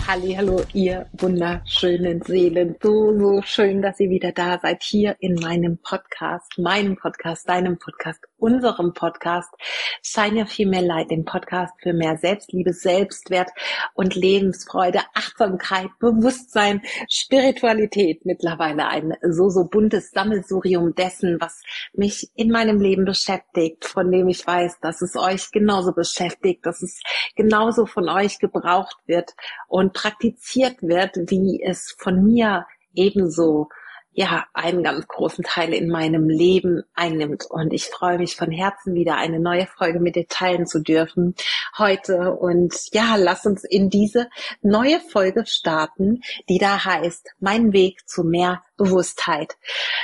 Hallihallo, ihr wunderschönen Seelen. So schön, dass ihr wieder da seid hier in meinem Podcast, deinem Podcast, unserem Podcast. Shine Your Female Light, dem Podcast für mehr Selbstliebe, Selbstwert und Lebensfreude, Achtsamkeit, Bewusstsein, Spiritualität. Mittlerweile ein so buntes Sammelsurium dessen, was mich in meinem Leben beschäftigt, von dem ich weiß, dass es euch genauso beschäftigt, dass es genauso von euch gebraucht wird und praktiziert wird, wie es von mir ebenso einen ganz großen Teil in meinem Leben einnimmt. Und ich freue mich von Herzen wieder, eine neue Folge mit dir teilen zu dürfen heute. Und lass uns in diese neue Folge starten, die da heißt, mein Weg zu mehr Bewusstheit.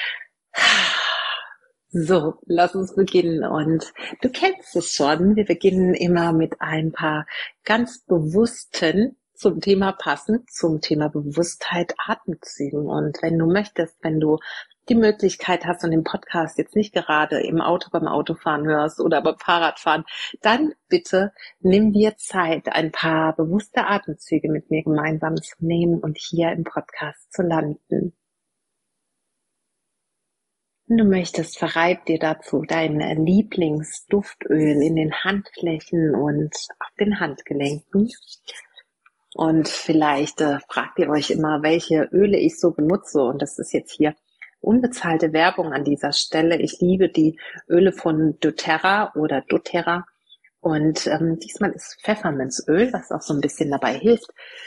So, lass uns beginnen. Und du kennst es schon, wir beginnen immer mit ein paar ganz bewussten, zum Thema Bewusstheit, Atemzügen. Und wenn du möchtest, wenn du die Möglichkeit hast und den Podcast jetzt nicht gerade im Auto beim Autofahren hörst oder beim Fahrradfahren, dann bitte nimm dir Zeit, ein paar bewusste Atemzüge mit mir gemeinsam zu nehmen und hier im Podcast zu landen. Wenn du möchtest, verreib dir dazu dein Lieblingsduftöl in den Handflächen und auf den Handgelenken. Und vielleicht fragt ihr euch immer, welche Öle ich so benutze. Und das ist jetzt hier unbezahlte Werbung an dieser Stelle. Ich liebe die Öle von doTERRA oder doTERRA. Und diesmal ist Pfefferminzöl, was auch so ein bisschen dabei hilft,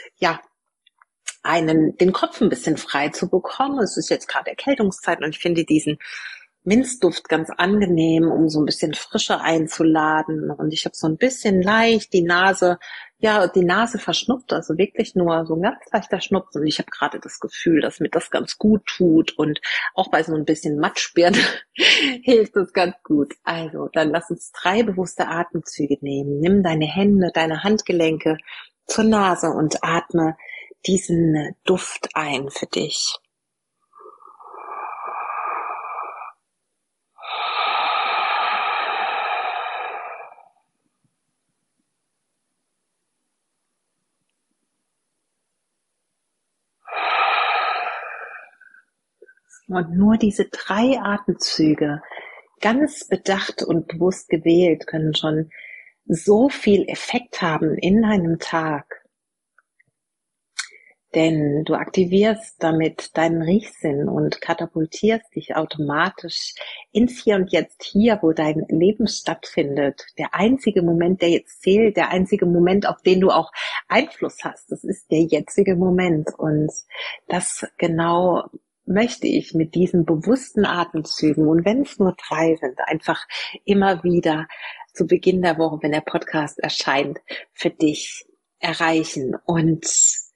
den Kopf ein bisschen frei zu bekommen. Es ist jetzt gerade Erkältungszeit und ich finde diesen Minzduft ganz angenehm, um so ein bisschen Frische einzuladen. Und ich habe so ein bisschen leicht die Nase verschnupft, also wirklich nur so ein ganz leichter Schnupfen. Und ich habe gerade das Gefühl, dass mir das ganz gut tut. Und auch bei so ein bisschen Matschbirne hilft es ganz gut. Also, dann lass uns 3 bewusste Atemzüge nehmen. Nimm deine Hände, deine Handgelenke zur Nase und atme diesen Duft ein für dich. Und nur diese 3 Atemzüge, ganz bedacht und bewusst gewählt, können schon so viel Effekt haben in deinem Tag. Denn du aktivierst damit deinen Riechsinn und katapultierst dich automatisch ins Hier und Jetzt, hier, wo dein Leben stattfindet. Der einzige Moment, der jetzt zählt, der einzige Moment, auf den du auch Einfluss hast, das ist der jetzige Moment. Und das genau möchte ich mit diesen bewussten Atemzügen, und wenn es nur 3 sind, einfach immer wieder zu Beginn der Woche, wenn der Podcast erscheint, für dich erreichen. Und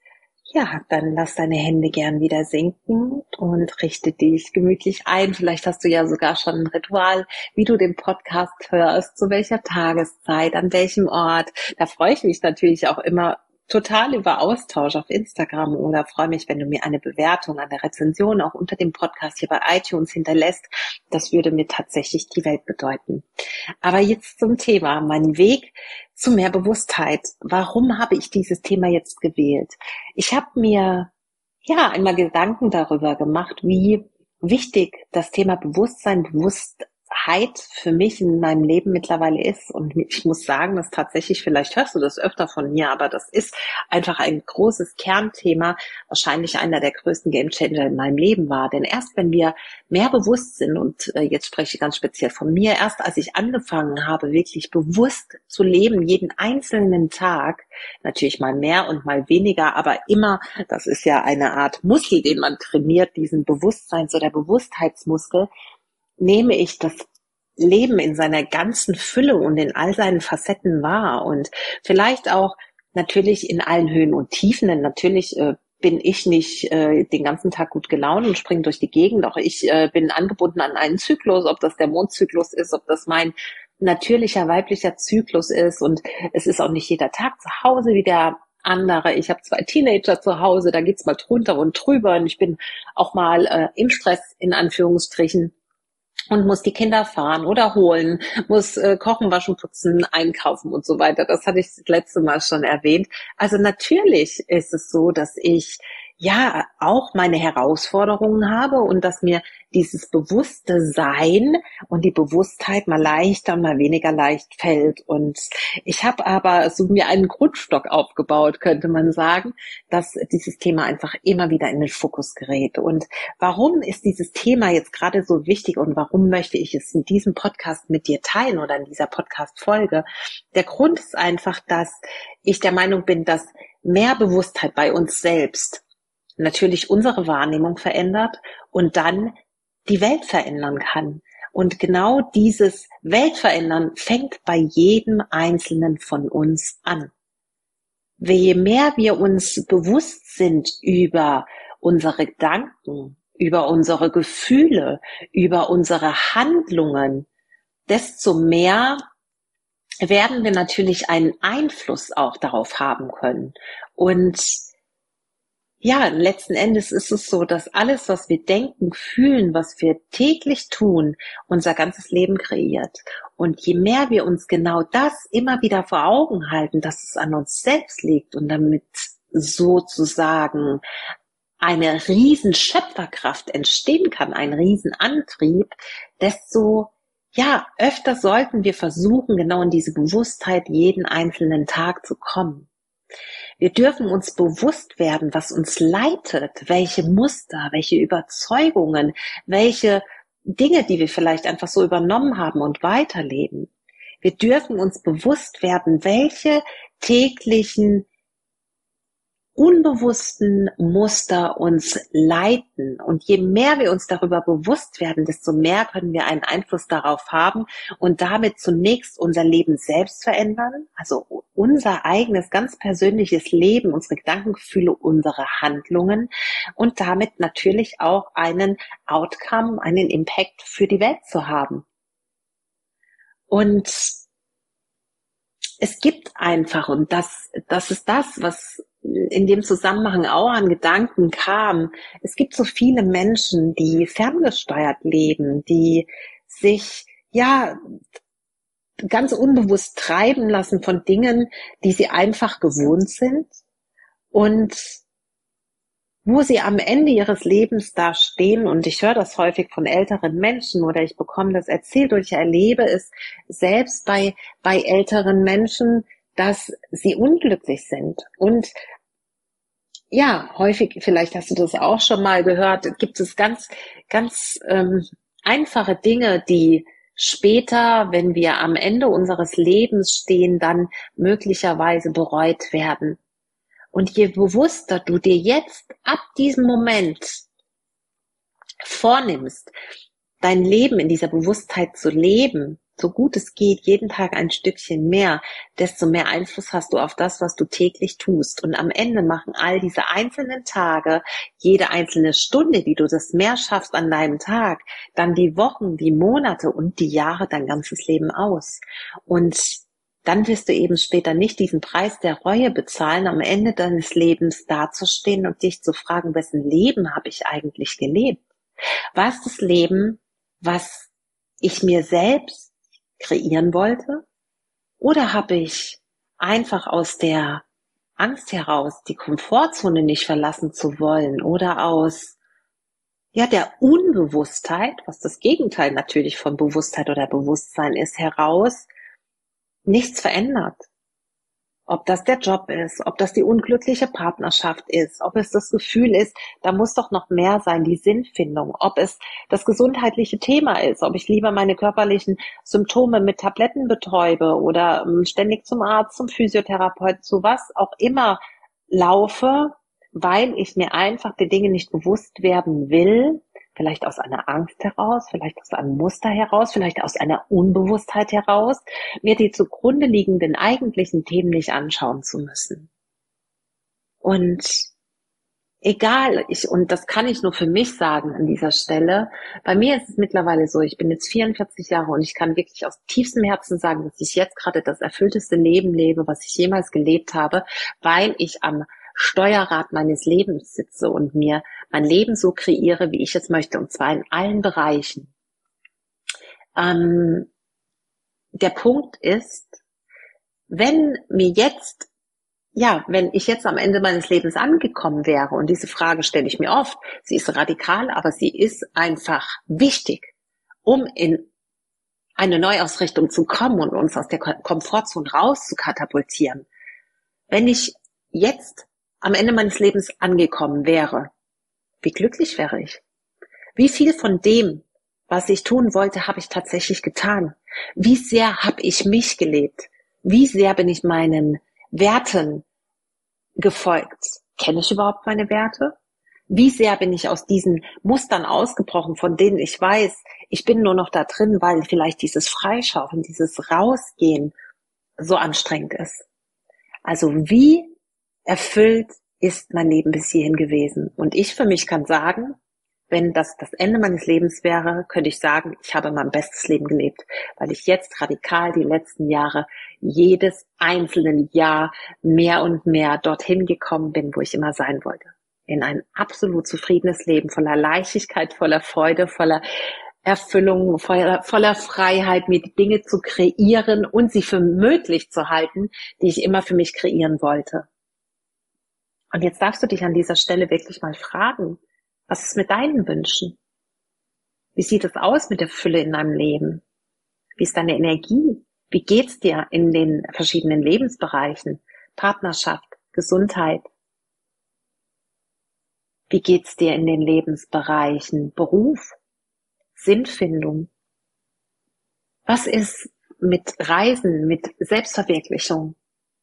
dann lass deine Hände gern wieder sinken und richte dich gemütlich ein. Vielleicht hast du ja sogar schon ein Ritual, wie du den Podcast hörst, zu welcher Tageszeit, an welchem Ort. Da freue ich mich natürlich auch immer total über Austausch auf Instagram oder freue mich, wenn du mir eine Bewertung, eine Rezension auch unter dem Podcast hier bei iTunes hinterlässt. Das würde mir tatsächlich die Welt bedeuten. Aber jetzt zum Thema, mein Weg zu mehr Bewusstheit. Warum habe ich dieses Thema jetzt gewählt? Ich habe mir einmal Gedanken darüber gemacht, wie wichtig das Thema Bewusstheit für mich in meinem Leben mittlerweile ist. Und ich muss sagen, dass tatsächlich, vielleicht hörst du das öfter von mir, aber das ist einfach ein großes Kernthema, wahrscheinlich einer der größten Gamechanger in meinem Leben war. Denn erst wenn wir mehr bewusst sind, und jetzt spreche ich ganz speziell von mir, erst als ich angefangen habe, wirklich bewusst zu leben, jeden einzelnen Tag, natürlich mal mehr und mal weniger, aber immer, das ist ja eine Art Muskel, den man trainiert, diesen Bewusstseins- oder Bewusstheitsmuskel, nehme ich das Leben in seiner ganzen Fülle und in all seinen Facetten wahr und vielleicht auch natürlich in allen Höhen und Tiefen, denn natürlich bin ich nicht den ganzen Tag gut gelaunt und springe durch die Gegend, auch ich bin angebunden an einen Zyklus, ob das der Mondzyklus ist, ob das mein natürlicher weiblicher Zyklus ist, und es ist auch nicht jeder Tag zu Hause wie der andere. Ich habe 2 Teenager zu Hause, da geht's mal drunter und drüber und ich bin auch mal im Stress in Anführungsstrichen. und muss die Kinder fahren oder holen, muss kochen, waschen, putzen, einkaufen und so weiter. Das hatte ich das letzte Mal schon erwähnt. Also natürlich ist es so, dass ich ja auch meine Herausforderungen habe und dass mir dieses bewusste Sein und die Bewusstheit mal leichter und mal weniger leicht fällt. Und ich habe aber so mir einen Grundstock aufgebaut, könnte man sagen, dass dieses Thema einfach immer wieder in den Fokus gerät. Und warum ist dieses Thema jetzt gerade so wichtig und warum möchte ich es in diesem Podcast mit dir teilen oder in dieser Podcast-Folge? Der Grund ist einfach, dass ich der Meinung bin, dass mehr Bewusstheit bei uns selbst natürlich unsere Wahrnehmung verändert und dann die Welt verändern kann. Und genau dieses Weltverändern fängt bei jedem Einzelnen von uns an. Je mehr wir uns bewusst sind über unsere Gedanken, über unsere Gefühle, über unsere Handlungen, desto mehr werden wir natürlich einen Einfluss auch darauf haben können. Und ja, letzten Endes ist es so, dass alles, was wir denken, fühlen, was wir täglich tun, unser ganzes Leben kreiert. Und je mehr wir uns genau das immer wieder vor Augen halten, dass es an uns selbst liegt und damit sozusagen eine riesen Schöpferkraft entstehen kann, ein Riesenantrieb, desto ja, öfter sollten wir versuchen, genau in diese Bewusstheit jeden einzelnen Tag zu kommen. Wir dürfen uns bewusst werden, was uns leitet, welche Muster, welche Überzeugungen, welche Dinge, die wir vielleicht einfach so übernommen haben und weiterleben. Wir dürfen uns bewusst werden, welche täglichen unbewussten Muster uns leiten. Und je mehr wir uns darüber bewusst werden, desto mehr können wir einen Einfluss darauf haben und damit zunächst unser Leben selbst verändern, also unser eigenes ganz persönliches Leben, unsere Gedankengefühle, unsere Handlungen und damit natürlich auch einen Outcome, einen Impact für die Welt zu haben. Und es gibt einfach, und das ist das, was in dem Zusammenhang auch an Gedanken kam. Es gibt so viele Menschen, die ferngesteuert leben, die sich, ja, ganz unbewusst treiben lassen von Dingen, die sie einfach gewohnt sind und wo sie am Ende ihres Lebens da stehen. Und ich höre das häufig von älteren Menschen oder ich bekomme das erzählt und ich erlebe es selbst bei älteren Menschen, dass sie unglücklich sind. Und ja, häufig, vielleicht hast du das auch schon mal gehört, gibt es ganz einfache Dinge, die später, wenn wir am Ende unseres Lebens stehen, dann möglicherweise bereut werden. Und je bewusster du dir jetzt ab diesem Moment vornimmst, dein Leben in dieser Bewusstheit zu leben, so gut es geht, jeden Tag ein Stückchen mehr, desto mehr Einfluss hast du auf das, was du täglich tust. Und am Ende machen all diese einzelnen Tage, jede einzelne Stunde, die du das mehr schaffst an deinem Tag, dann die Wochen, die Monate und die Jahre dein ganzes Leben aus. Und dann wirst du eben später nicht diesen Preis der Reue bezahlen, am Ende deines Lebens dazustehen und dich zu fragen, wessen Leben habe ich eigentlich gelebt? War es das Leben, was ich mir selbst kreieren wollte? Oder habe ich einfach aus der Angst heraus, die Komfortzone nicht verlassen zu wollen oder aus der Unbewusstheit, was das Gegenteil natürlich von Bewusstheit oder Bewusstsein ist, heraus nichts verändert? Ob das der Job ist, ob das die unglückliche Partnerschaft ist, ob es das Gefühl ist, da muss doch noch mehr sein, die Sinnfindung, ob es das gesundheitliche Thema ist, ob ich lieber meine körperlichen Symptome mit Tabletten betäube oder ständig zum Arzt, zum Physiotherapeuten, zu was auch immer laufe, weil ich mir einfach der Dinge nicht bewusst werden will, vielleicht aus einer Angst heraus, vielleicht aus einem Muster heraus, vielleicht aus einer Unbewusstheit heraus, mir die zugrunde liegenden eigentlichen Themen nicht anschauen zu müssen. Und egal, und das kann ich nur für mich sagen an dieser Stelle, bei mir ist es mittlerweile so, ich bin jetzt 44 Jahre und ich kann wirklich aus tiefstem Herzen sagen, dass ich jetzt gerade das erfüllteste Leben lebe, was ich jemals gelebt habe, weil ich am Steuerrad meines Lebens sitze und mir mein Leben so kreiere, wie ich es möchte, und zwar in allen Bereichen. Der Punkt ist, wenn ich jetzt am Ende meines Lebens angekommen wäre, und diese Frage stelle ich mir oft, sie ist radikal, aber sie ist einfach wichtig, um in eine Neuausrichtung zu kommen und uns aus der Komfortzone raus zu katapultieren. Wenn ich jetzt am Ende meines Lebens angekommen wäre, wie glücklich wäre ich? Wie viel von dem, was ich tun wollte, habe ich tatsächlich getan? Wie sehr habe ich mich gelebt? Wie sehr bin ich meinen Werten gefolgt? Kenne ich überhaupt meine Werte? Wie sehr bin ich aus diesen Mustern ausgebrochen, von denen ich weiß, ich bin nur noch da drin, weil vielleicht dieses Freischaufeln, dieses Rausgehen so anstrengend ist? Also wie erfüllt ist mein Leben bis hierhin gewesen? Und ich für mich kann sagen, wenn das Ende meines Lebens wäre, könnte ich sagen, ich habe mein bestes Leben gelebt, weil ich jetzt radikal die letzten Jahre, jedes einzelne Jahr mehr und mehr dorthin gekommen bin, wo ich immer sein wollte. In ein absolut zufriedenes Leben, voller Leichtigkeit, voller Freude, voller Erfüllung, voller Freiheit, mir die Dinge zu kreieren und sie für möglich zu halten, die ich immer für mich kreieren wollte. Und jetzt darfst du dich an dieser Stelle wirklich mal fragen, was ist mit deinen Wünschen? Wie sieht es aus mit der Fülle in deinem Leben? Wie ist deine Energie? Wie geht's dir in den verschiedenen Lebensbereichen? Partnerschaft, Gesundheit. Wie geht's dir in den Lebensbereichen Beruf, Sinnfindung? Was ist mit Reisen, mit Selbstverwirklichung?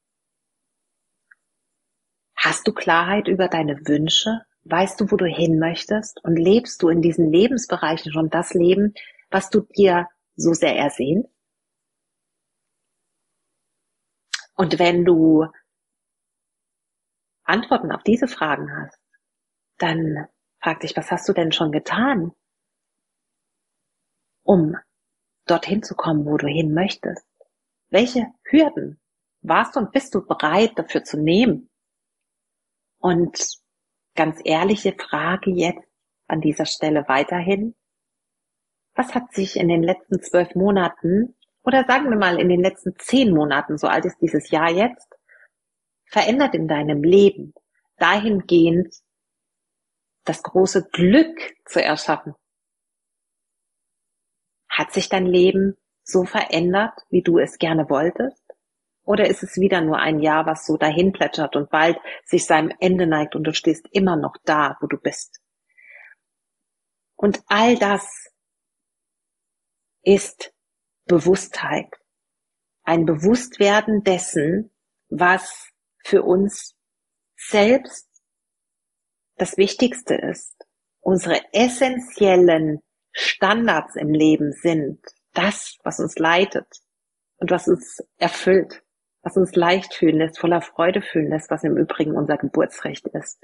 Hast du Klarheit über deine Wünsche? Weißt du, wo du hin möchtest? Und lebst du in diesen Lebensbereichen schon das Leben, was du dir so sehr ersehnst? Und wenn du Antworten auf diese Fragen hast, dann frag dich, was hast du denn schon getan, um dorthin zu kommen, wo du hin möchtest? Welche Hürden warst du und bist du bereit dafür zu nehmen? Und ganz ehrliche Frage jetzt an dieser Stelle weiterhin. Was hat sich in den letzten 12 Monaten oder sagen wir mal in den letzten 10 Monaten, so alt ist dieses Jahr jetzt, verändert in deinem Leben, dahingehend das große Glück zu erschaffen? Hat sich dein Leben so verändert, wie du es gerne wolltest? Oder ist es wieder nur ein Jahr, was so dahin plätschert und bald sich seinem Ende neigt und du stehst immer noch da, wo du bist? Und all das ist Bewusstheit. Ein Bewusstwerden dessen, was für uns selbst das Wichtigste ist. Unsere essentiellen Standards im Leben sind das, was uns leitet und was uns erfüllt, was uns leicht fühlen lässt, voller Freude fühlen lässt, was im Übrigen unser Geburtsrecht ist.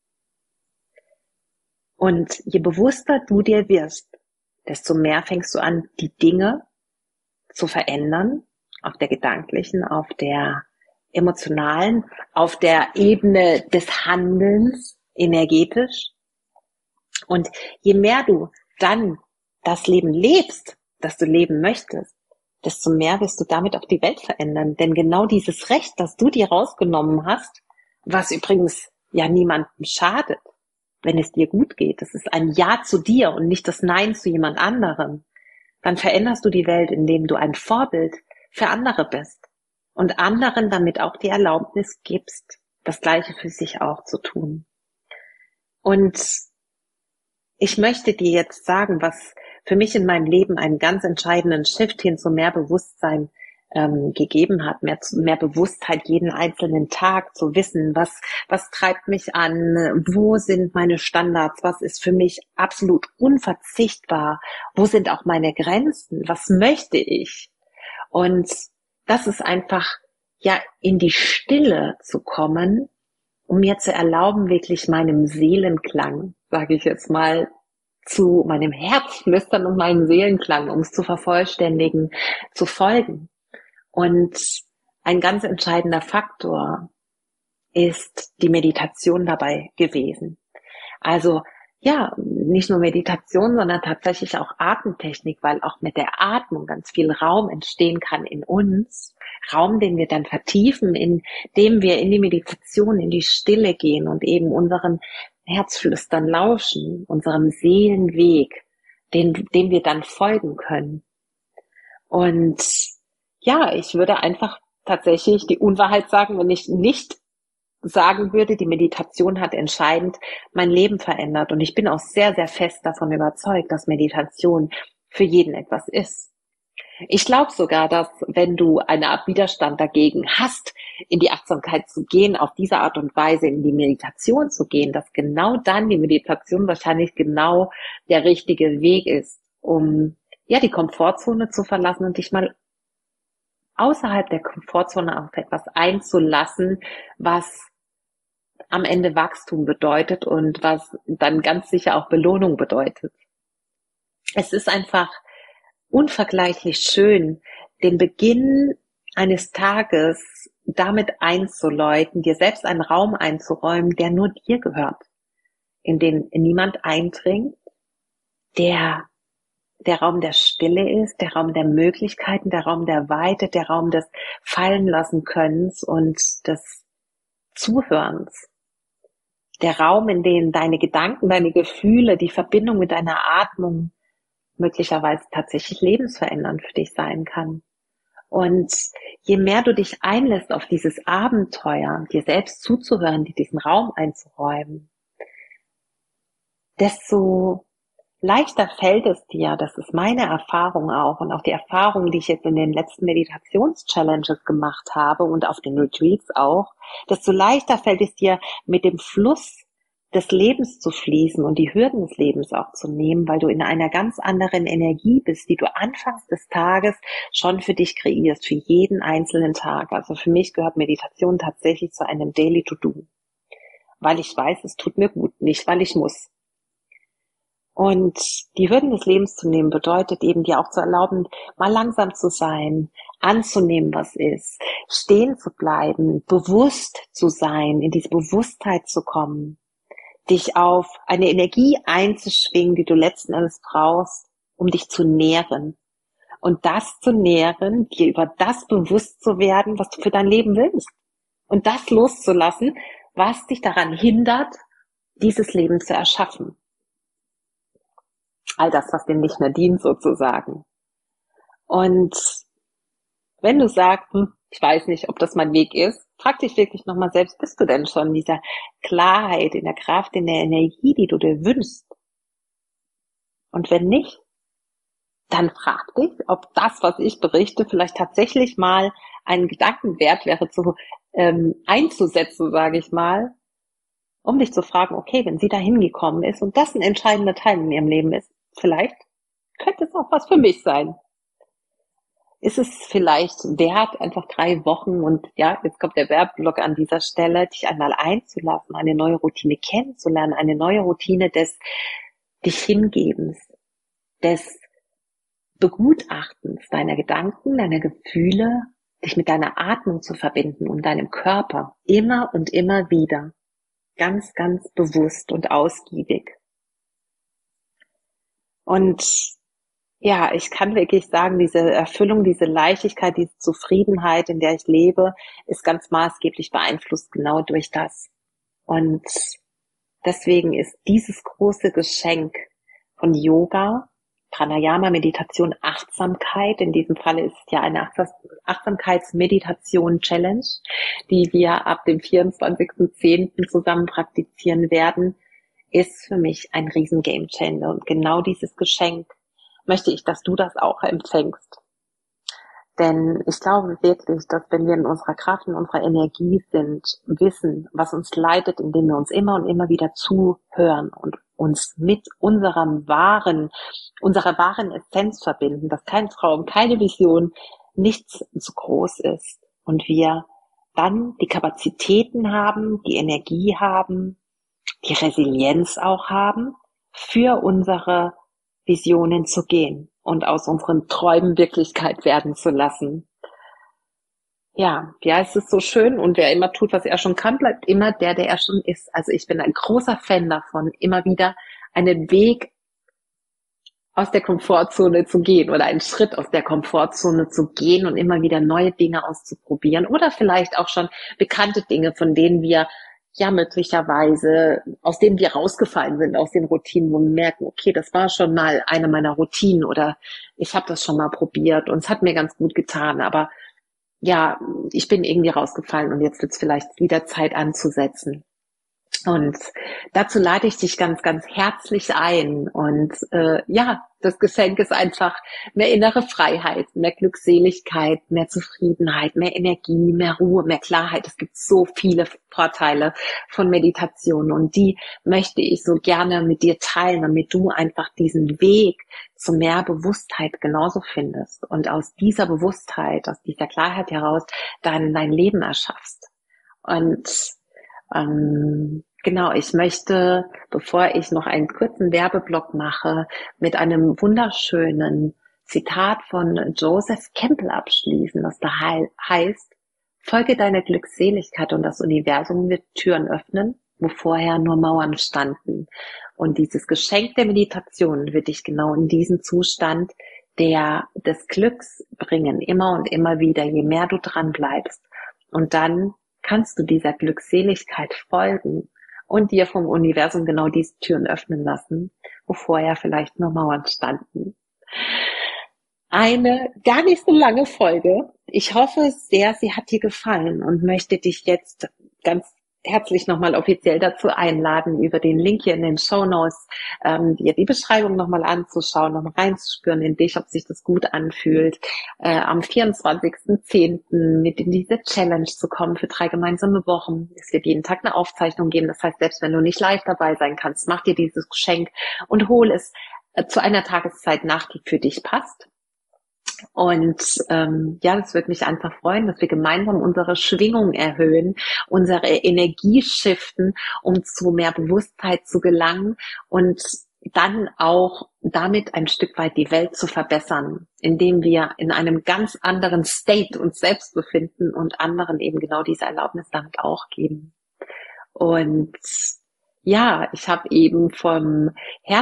Und je bewusster du dir wirst, desto mehr fängst du an, die Dinge zu verändern, auf der gedanklichen, auf der emotionalen, auf der Ebene des Handelns, energetisch. Und je mehr du dann das Leben lebst, das du leben möchtest, desto mehr wirst du damit auch die Welt verändern. Denn genau dieses Recht, das du dir rausgenommen hast, was übrigens ja niemandem schadet, wenn es dir gut geht, das ist ein Ja zu dir und nicht das Nein zu jemand anderem, dann veränderst du die Welt, indem du ein Vorbild für andere bist und anderen damit auch die Erlaubnis gibst, das Gleiche für sich auch zu tun. Und ich möchte dir jetzt sagen, was für mich in meinem Leben einen ganz entscheidenden Shift hin zu mehr Bewusstsein gegeben hat, mehr Bewusstheit jeden einzelnen Tag zu wissen, was treibt mich an, wo sind meine Standards, was ist für mich absolut unverzichtbar, wo sind auch meine Grenzen, was möchte ich? Und das ist einfach, ja, in die Stille zu kommen, um mir zu erlauben, wirklich meinem Seelenklang, sage ich jetzt mal, zu meinem Herzflüstern und meinem Seelenklang, um es zu vervollständigen, zu folgen. Und ein ganz entscheidender Faktor ist die Meditation dabei gewesen. Also ja, nicht nur Meditation, sondern tatsächlich auch Atemtechnik, weil auch mit der Atmung ganz viel Raum entstehen kann in uns. Raum, den wir dann vertiefen, indem wir in die Meditation, in die Stille gehen und eben unseren Herzflüstern lauschen, unserem Seelenweg, dem wir dann folgen können. Und ja, ich würde einfach tatsächlich die Unwahrheit sagen, wenn ich nicht sagen würde, die Meditation hat entscheidend mein Leben verändert. Und ich bin auch sehr, sehr fest davon überzeugt, dass Meditation für jeden etwas ist. Ich glaube sogar, dass wenn du eine Art Widerstand dagegen hast, in die Achtsamkeit zu gehen, auf diese Art und Weise in die Meditation zu gehen, dass genau dann die Meditation wahrscheinlich genau der richtige Weg ist, um ja die Komfortzone zu verlassen und dich mal außerhalb der Komfortzone auf etwas einzulassen, was am Ende Wachstum bedeutet und was dann ganz sicher auch Belohnung bedeutet. Es ist einfach unvergleichlich schön, den Beginn eines Tages damit einzuläuten, dir selbst einen Raum einzuräumen, der nur dir gehört, in den niemand eindringt, der Raum der Stille ist, der Raum der Möglichkeiten, der Raum der Weite, der Raum des Fallenlassenkönnens und des Zuhörens. Der Raum, in dem deine Gedanken, deine Gefühle, die Verbindung mit deiner Atmung möglicherweise tatsächlich lebensverändernd für dich sein kann. Und je mehr du dich einlässt auf dieses Abenteuer, dir selbst zuzuhören, dir diesen Raum einzuräumen, desto leichter fällt es dir, das ist meine Erfahrung auch und auch die Erfahrung, die ich jetzt in den letzten Meditations-Challenges gemacht habe und auf den Retreats auch, desto leichter fällt es dir, mit dem Fluss des Lebens zu fließen und die Hürden des Lebens auch zu nehmen, weil du in einer ganz anderen Energie bist, die du anfangs des Tages schon für dich kreierst, für jeden einzelnen Tag. Also für mich gehört Meditation tatsächlich zu einem Daily To-Do, weil ich weiß, es tut mir gut, nicht weil ich muss. Und die Hürden des Lebens zu nehmen bedeutet eben dir auch zu erlauben, mal langsam zu sein, anzunehmen, was ist, stehen zu bleiben, bewusst zu sein, in diese Bewusstheit zu kommen, dich auf eine Energie einzuschwingen, die du letzten Endes brauchst, um dich zu nähren. Und das zu nähren, dir über das bewusst zu werden, was du für dein Leben willst. Und das loszulassen, was dich daran hindert, dieses Leben zu erschaffen. All das, was dir nicht mehr dient sozusagen. Und wenn du sagst, ich weiß nicht, ob das mein Weg ist, frag dich wirklich nochmal selbst, bist du denn schon in dieser Klarheit, in der Kraft, in der Energie, die du dir wünschst? Und wenn nicht, dann frag dich, ob das, was ich berichte, vielleicht tatsächlich mal einen Gedanken wert wäre, einzusetzen, sage ich mal, um dich zu fragen, okay, wenn sie da hingekommen ist und das ein entscheidender Teil in ihrem Leben ist, vielleicht könnte es auch was für mich sein. Ist es vielleicht wert, einfach 3 Wochen und ja, jetzt kommt der Werbeblock an dieser Stelle, dich einmal einzulassen, eine neue Routine kennenzulernen, eine neue Routine des dich Hingebens, des Begutachtens deiner Gedanken, deiner Gefühle, dich mit deiner Atmung zu verbinden und deinem Körper immer und immer wieder. Ganz, ganz bewusst und ausgiebig. Und ja, ich kann wirklich sagen, diese Erfüllung, diese Leichtigkeit, diese Zufriedenheit, in der ich lebe, ist ganz maßgeblich beeinflusst genau durch das. Und deswegen ist dieses große Geschenk von Yoga, Pranayama, Meditation, Achtsamkeit, in diesem Falle ist es ja eine Achtsamkeitsmeditation-Challenge, die wir ab dem 24.10. zusammen praktizieren werden, ist für mich ein riesen Gamechanger. Und genau dieses Geschenk möchte ich, dass du das auch empfängst. Denn ich glaube wirklich, dass wenn wir in unserer Kraft, in unserer Energie sind, wissen, was uns leitet, indem wir uns immer und immer wieder zuhören und uns mit unserer wahren Essenz verbinden, dass kein Traum, keine Vision, nichts zu groß ist und wir dann die Kapazitäten haben, die Energie haben, die Resilienz auch haben, für unsere Visionen zu gehen und aus unseren Träumen Wirklichkeit werden zu lassen. Ja, es ist so schön und wer immer tut, was er schon kann, bleibt immer der er schon ist. Also ich bin ein großer Fan davon, immer wieder einen Weg aus der Komfortzone zu gehen oder einen Schritt aus der Komfortzone zu gehen und immer wieder neue Dinge auszuprobieren oder vielleicht auch schon bekannte Dinge, von denen wir ja möglicherweise, aus denen wir rausgefallen sind, aus den Routinen, wo wir merken, okay, das war schon mal eine meiner Routinen oder ich habe das schon mal probiert und es hat mir ganz gut getan, aber ja, ich bin irgendwie rausgefallen und jetzt wird es vielleicht wieder Zeit anzusetzen. Und dazu lade ich dich ganz, ganz herzlich ein. Und ja, das Geschenk ist einfach mehr innere Freiheit, mehr Glückseligkeit, mehr Zufriedenheit, mehr Energie, mehr Ruhe, mehr Klarheit. Es gibt so viele Vorteile von Meditation und die möchte ich so gerne mit dir teilen, damit du einfach diesen Weg zu mehr Bewusstheit genauso findest und aus dieser Bewusstheit, aus dieser Klarheit heraus dann dein Leben erschaffst. Und genau, ich möchte, bevor ich noch einen kurzen Werbeblock mache, mit einem wunderschönen Zitat von Joseph Campbell abschließen, das da heißt, folge deiner Glückseligkeit und das Universum wird Türen öffnen, wo vorher nur Mauern standen. Und dieses Geschenk der Meditation wird dich genau in diesen Zustand des Glücks bringen, immer und immer wieder, je mehr du dran bleibst. Und dann kannst du dieser Glückseligkeit folgen und dir vom Universum genau diese Türen öffnen lassen, wo vorher vielleicht nur Mauern standen. Eine gar nicht so lange Folge. Ich hoffe sehr, sie hat dir gefallen und möchte dich jetzt ganz herzlich nochmal offiziell dazu einladen, über den Link hier in den Shownotes dir die Beschreibung nochmal anzuschauen, nochmal reinzuspüren in dich, ob sich das gut anfühlt, am 24.10. mit in diese Challenge zu kommen für 3 gemeinsame Wochen. Es wird jeden Tag eine Aufzeichnung geben, das heißt, selbst wenn du nicht live dabei sein kannst, mach dir dieses Geschenk und hol es zu einer Tageszeit nach, die für dich passt. Und ja, das würde mich einfach freuen, dass wir gemeinsam unsere Schwingung erhöhen, unsere Energie shiften, um zu mehr Bewusstheit zu gelangen und dann auch damit ein Stück weit die Welt zu verbessern, indem wir in einem ganz anderen State uns selbst befinden und anderen eben genau diese Erlaubnis damit auch geben. Und ja, ich habe eben vom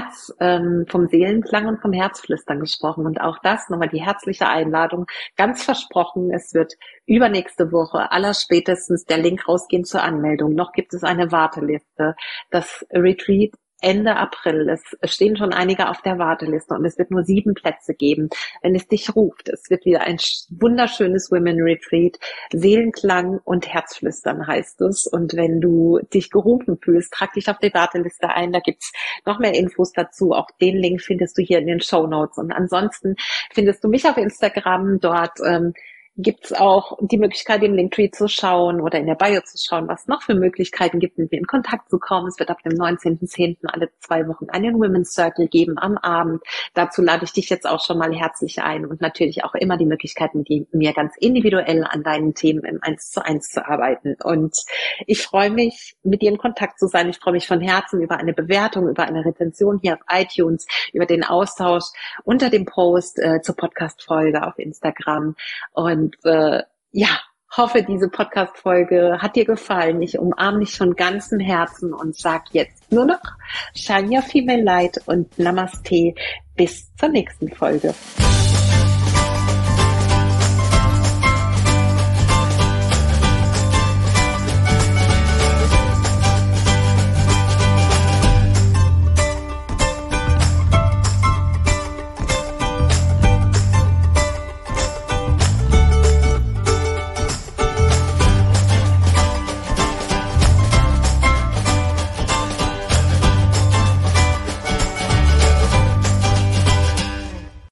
Seelenklang und vom Herzflüstern gesprochen und auch das nochmal die herzliche Einladung, ganz versprochen, es wird übernächste Woche allerspätestens der Link rausgehen zur Anmeldung. Noch gibt es eine Warteliste. Das Retreat Ende April. Es stehen schon einige auf der Warteliste und es wird nur 7 Plätze geben, wenn es dich ruft. Es wird wieder ein wunderschönes Women Retreat. Seelenklang und Herzflüstern heißt es. Und wenn du dich gerufen fühlst, trag dich auf die Warteliste ein. Da gibt's noch mehr Infos dazu. Auch den Link findest du hier in den Shownotes. Und ansonsten findest du mich auf Instagram. Dort gibt's auch die Möglichkeit, im Linktree zu schauen oder in der Bio zu schauen, was noch für Möglichkeiten gibt, mit mir in Kontakt zu kommen. Es wird ab dem 19.10. alle 2 Wochen einen Women's Circle geben am Abend. Dazu lade ich dich jetzt auch schon mal herzlich ein und natürlich auch immer die Möglichkeit, mit mir ganz individuell an deinen Themen im 1:1 zu arbeiten. Und ich freue mich, mit dir in Kontakt zu sein. Ich freue mich von Herzen über eine Bewertung, über eine Rezension hier auf iTunes, über den Austausch unter dem Post zur Podcast-Folge auf Instagram. Und ja, hoffe, diese Podcast-Folge hat dir gefallen. Ich umarme dich von ganzem Herzen und sag jetzt nur noch Shine Your Female Light und Namaste. Bis zur nächsten Folge.